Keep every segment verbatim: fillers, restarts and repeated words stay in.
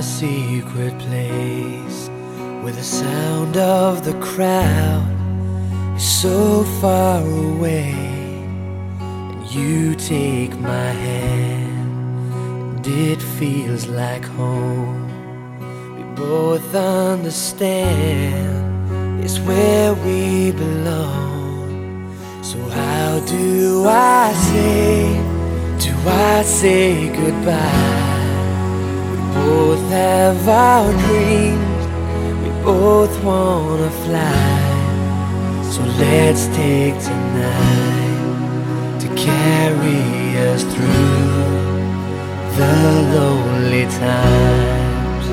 our secret place, where the sound of the crowd is so far away, and you take my hand, and it feels like home. We both understand it's where we belong. So how do I say, do I say goodbye? We both have our dreams, we both wanna fly. So let's take tonight to carry us through the lonely times.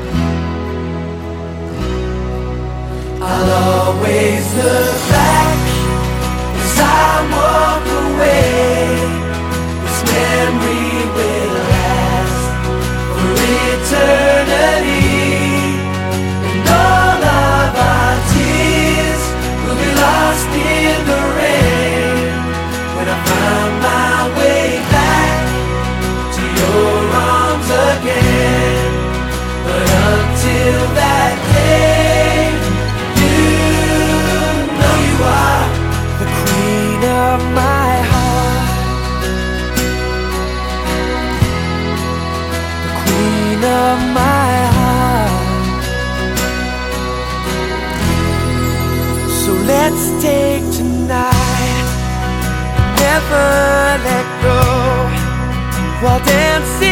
I'll always look back as I walk away. This memory will last for eternity, and all of our tears will be lost in the rain when I find my way back to your arms again. But until that day, you know you are the queen of my heart, the queen of my heart. So let's take tonight, never let go, while dancing